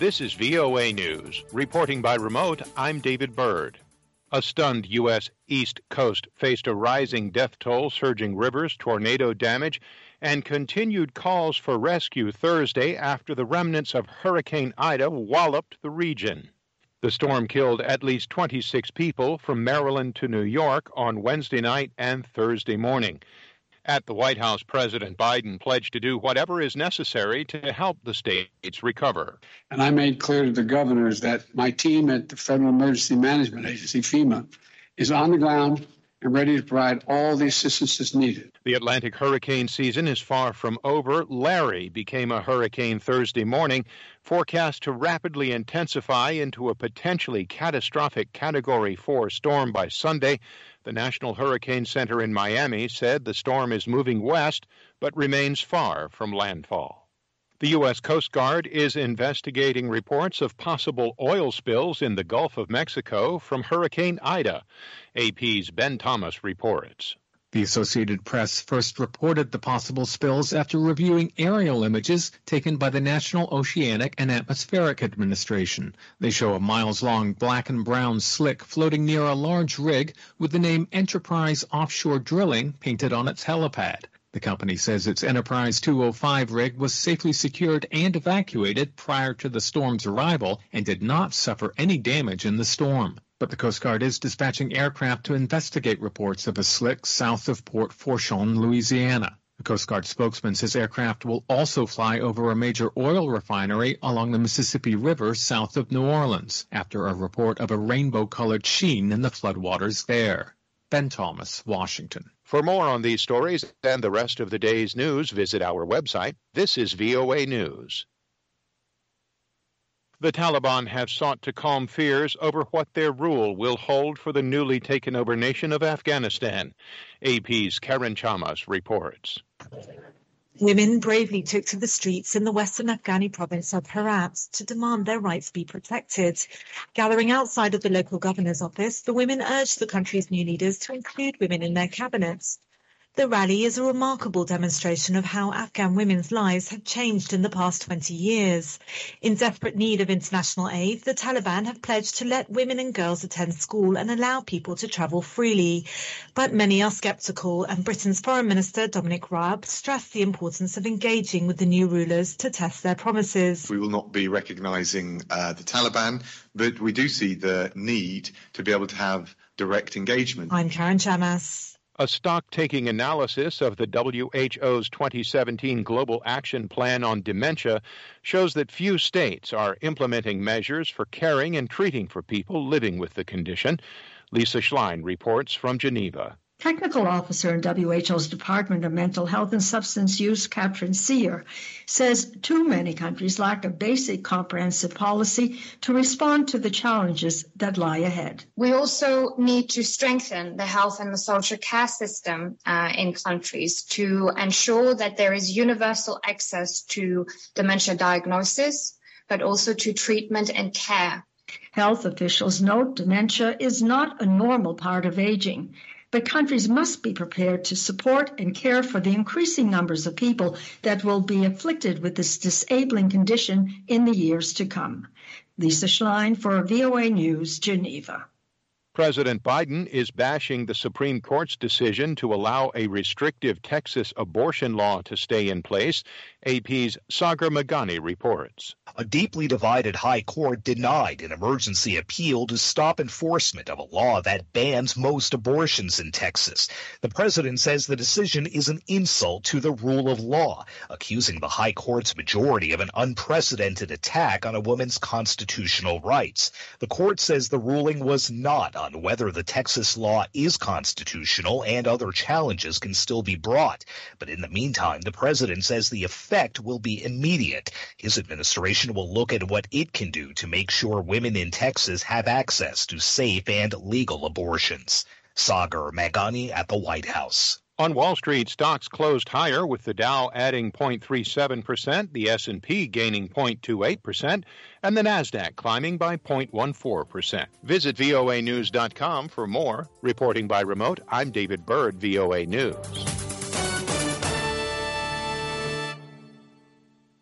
This is VOA News. Reporting by remote, I'm David Byrd. A stunned U.S. East Coast faced a rising death toll, surging rivers, tornado damage, and continued calls for rescue Thursday after the remnants of Hurricane Ida walloped the region. The storm killed at least 26 people from Maryland to New York on Wednesday night and Thursday morning. At the White House, President Biden pledged to do whatever is necessary to help the states recover. And I made clear to the governors that my team at the Federal Emergency Management Agency, FEMA, is on the ground and ready to provide all the assistance that's needed. The Atlantic hurricane season is far from over. Larry became a hurricane Thursday morning, forecast to rapidly intensify into a potentially catastrophic Category 4 storm by Sunday. The National Hurricane Center in Miami said the storm is moving west, but remains far from landfall. The U.S. Coast Guard is investigating reports of possible oil spills in the Gulf of Mexico from Hurricane Ida. AP's Ben Thomas reports. The Associated Press first reported the possible spills after reviewing aerial images taken by the National Oceanic and Atmospheric Administration. They show a miles-long black and brown slick floating near a large rig with the name Enterprise Offshore Drilling painted on its helipad. The company says its Enterprise 205 rig was safely secured and evacuated prior to the storm's arrival and did not suffer any damage in the storm. But the Coast Guard is dispatching aircraft to investigate reports of a slick south of Port Fourchon, Louisiana. The Coast Guard spokesman says aircraft will also fly over a major oil refinery along the Mississippi River south of New Orleans after a report of a rainbow-colored sheen in the floodwaters there. Ben Thomas, Washington. For more on these stories and the rest of the day's news, visit our website. This is VOA News. The Taliban have sought to calm fears over what their rule will hold for the newly taken over nation of Afghanistan. AP's Karen Chamas reports. Women bravely took to the streets in the western Afghani province of Herat to demand their rights be protected. Gathering outside of the local governor's office, the women urged the country's new leaders to include women in their cabinets. The rally is a remarkable demonstration of how Afghan women's lives have changed in the past 20 years. In desperate need of international aid, the Taliban have pledged to let women and girls attend school and allow people to travel freely. But many are sceptical, and Britain's Foreign Minister Dominic Raab stressed the importance of engaging with the new rulers to test their promises. We will not be recognising the Taliban, but we do see the need to be able to have direct engagement. I'm Karen Chamas. A stock-taking analysis of the WHO's 2017 Global Action Plan on Dementia shows that few states are implementing measures for caring and treating for people living with the condition. Lisa Schlein reports from Geneva. Technical officer in WHO's Department of Mental Health and Substance Use, Katrin Sear, says too many countries lack a basic comprehensive policy to respond to the challenges that lie ahead. We also need to strengthen the health and the social care system in countries to ensure that there is universal access to dementia diagnosis, but also to treatment and care. Health officials note dementia is not a normal part of aging, but countries must be prepared to support and care for the increasing numbers of people that will be afflicted with this disabling condition in the years to come. Lisa Schlein for VOA News, Geneva. President Biden is bashing the Supreme Court's decision to allow a restrictive Texas abortion law to stay in place. AP's Sagar Magani reports. A deeply divided high court denied an emergency appeal to stop enforcement of a law that bans most abortions in Texas. The president says the decision is an insult to the rule of law, accusing the high court's majority of an unprecedented attack on a woman's constitutional rights. The court says the ruling was not on whether the Texas law is constitutional and other challenges can still be brought. But in the meantime, the president says the effect will be immediate. His administration will look at what it can do to make sure women in Texas have access to safe and legal abortions. Sagar Magani at the White House. On Wall Street, stocks closed higher, with the Dow adding 0.37%, the S&P gaining 0.28%, and the Nasdaq climbing by 0.14%. Visit voanews.com for more. Reporting by remote, I'm David Byrd, VOA News.